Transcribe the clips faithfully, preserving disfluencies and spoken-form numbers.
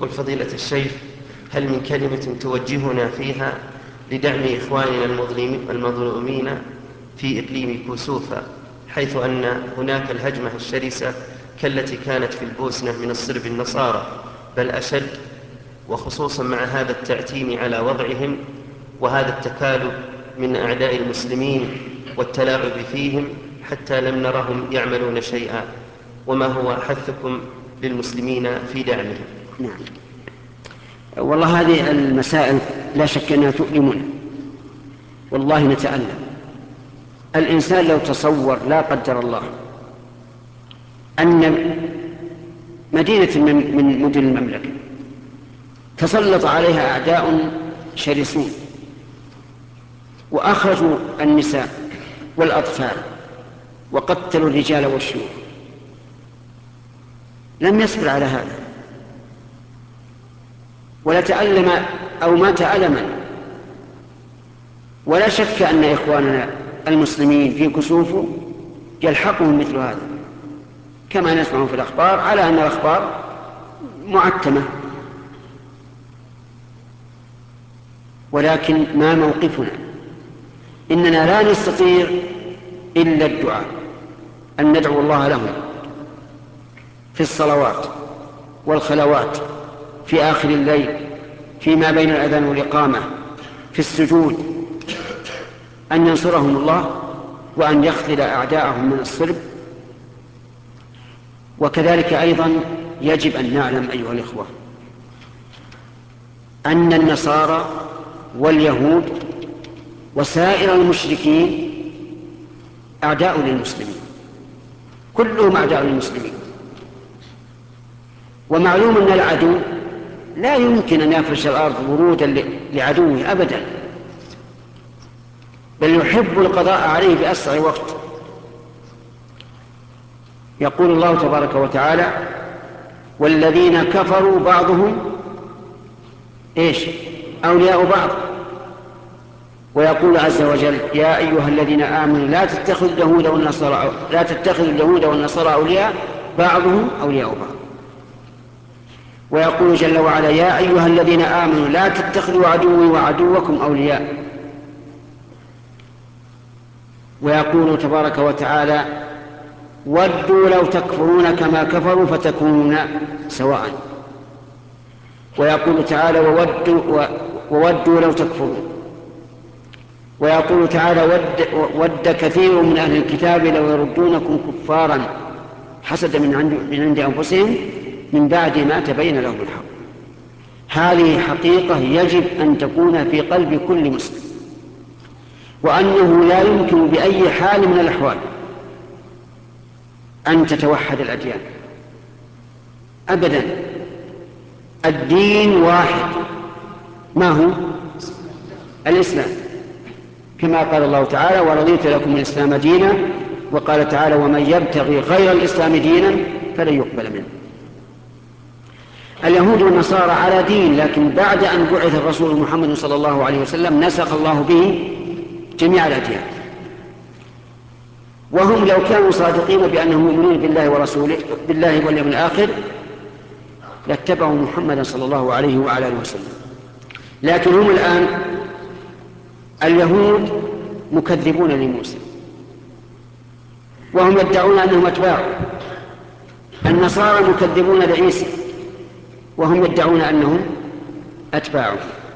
يقول فضيلة الشيخ، هل من كلمة توجهنا فيها لدعم إخواننا المظلومين في إقليم كوسوفا، حيث أن هناك الهجمة الشرسة كالتي كانت في البوسنة من الصرب النصارى بل أشد، وخصوصا مع هذا التعتيم على وضعهم وهذا التكالب من أعداء المسلمين والتلاعب فيهم حتى لم نرهم يعملون شيئا، وما هو حثكم للمسلمين في دعمهم؟ نعم، والله هذه المسائل لا شك أنها تؤلمنا، والله نتألم. الإنسان لو تصور لا قدر الله أن مدينة من مدن المملكة تسلط عليها أعداء شرسون وأخرجوا النساء والأطفال وقتلوا الرجال والشيوخ، لم يصبر على هذا ولا تألم أو مات ألما. ولا شك أن إخواننا المسلمين في كسوف يلحقهم مثل هذا، كما نسمع في الأخبار، على أن الأخبار معتمة. ولكن ما موقفنا؟ إننا لا نستطيع إلا الدعاء، أن ندعو الله لهم في الصلوات والخلوات، في آخر الليل، فيما بين الأذان والإقامة، في السجود، أن ينصرهم الله وأن يخذل أعداءهم من الصلب. وكذلك أيضا يجب أن نعلم أيها الإخوة أن النصارى واليهود وسائر المشركين أعداء للمسلمين، كلهم أعداء للمسلمين. ومعلوم أن العدو لا يمكن أن يفرش الأرض ورودا لعدوه أبدا، بل يحب القضاء عليه بأسرع وقت. يقول الله تبارك وتعالى: والذين كفروا بعضهم إيش أولياء بعض. ويقول عز وجل: يا أيها الذين آمنوا لا تتخذوا اليهود والنصارى لا تتخذوا اليهود والنصارى أولياء بعضهم أولياء بعض. ويقول جل وعلا: يا أيها الذين آمنوا لا تتخذوا عدوي وعدوكم أولياء. ويقول تبارك وتعالى: ودوا لو تكفرون كما كفروا فتكونون سواء. ويقول تعالى: وودوا, وودوا لو تكفرون. ويقول تعالى: ود, ود كثير من أهل الكتاب لو يردونكم كفارا حسدا من عند, من عند أنفسهم من بعد ما تبين لهم الحق. هذه حقيقة يجب أن تكون في قلب كل مسلم، وأنه لا يمكن بأي حال من الأحوال أن تتوحد الأديان أبدا. الدين واحد، ما هو؟ الإسلام، كما قال الله تعالى: ورضيت لكم الإسلام دينا. وقال تعالى: ومن يبتغي غير الإسلام دينا فلن يقبل منه. اليهود والنصارى على دين، لكن بعد أن بعث الرسول محمد صلى الله عليه وسلم نسخ الله به جميع الأديان. وهم لو كانوا صادقين بأنهم مؤمنين بالله ورسوله بالله واليوم الآخر لاتبعوا محمدا صلى الله عليه وعلى آله وسلم. لكن هم الآن اليهود مكذبون لموسى وهم يدعون أنهم أتباعه، النصارى مكذبون لعيسى وهم يدعون أنهم أتباعه.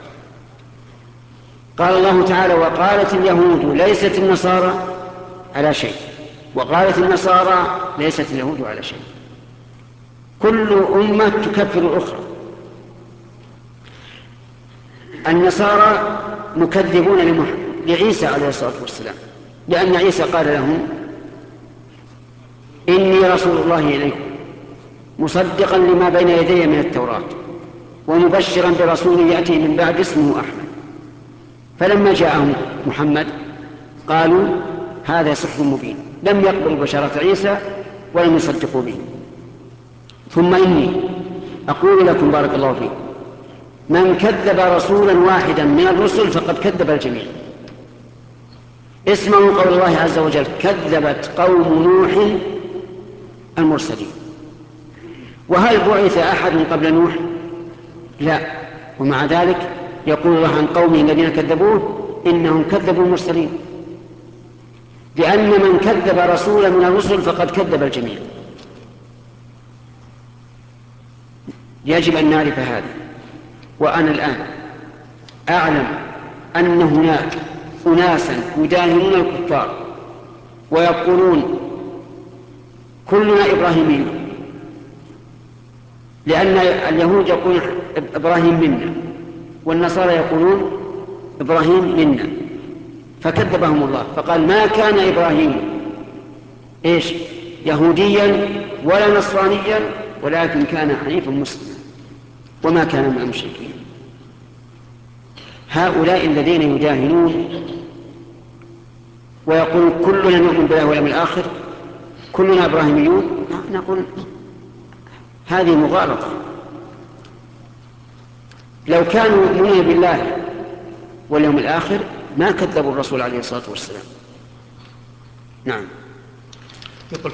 قال الله تعالى: وقالت اليهود ليست النصارى على شيء، وقالت النصارى ليست اليهود على شيء. كل أمة تكفر الأخرى. النصارى مكذبون لعيسى عليه الصلاة والسلام، لأن عيسى قال لهم: إني رسول الله إليكم مصدقا لما بين يدي من التوراة ومبشرا برسول يأتي من بعد اسمه أحمد. فلما جاءهم محمد قالوا: هذا سحر مبين، لم يقبلوا بشارة عيسى ولم يصدقوا به. ثم إني أقول لكم بارك الله فيكم: من كذب رسولا واحدا من الرسل فقد كذب الجميع. اسمعوا قول الله عز وجل: كذبت قوم نوح المرسلين. وهل بعث أحد قبل نوح؟ لا، ومع ذلك يقول الله عن قومه الذين كذبوه إنهم كذبوا المرسلين، لأن من كذب رسولا من الرسل فقد كذب الجميع. يجب أن نعرف هذا. وأنا الآن أعلم أن هناك أناسا يداهنون الكفار ويقولون كلنا إبراهيميون، لأن اليهود يقولون إبراهيم منا والنصارى يقولون إبراهيم منا، فكذبهم الله فقال ما كان إبراهيم إيش يهوديا ولا نصرانيا ولكن كان حنيفا مسلما وما كان من المشركين. هؤلاء الذين يداهنون ويقول كلنا نؤمن بالله واليوم الآخر كلنا إبراهيميون، نقول هذه مغالطة. لو كانوا يؤمنون بالله واليوم الآخر ما كذبوا الرسول عليه الصلاة والسلام. نعم.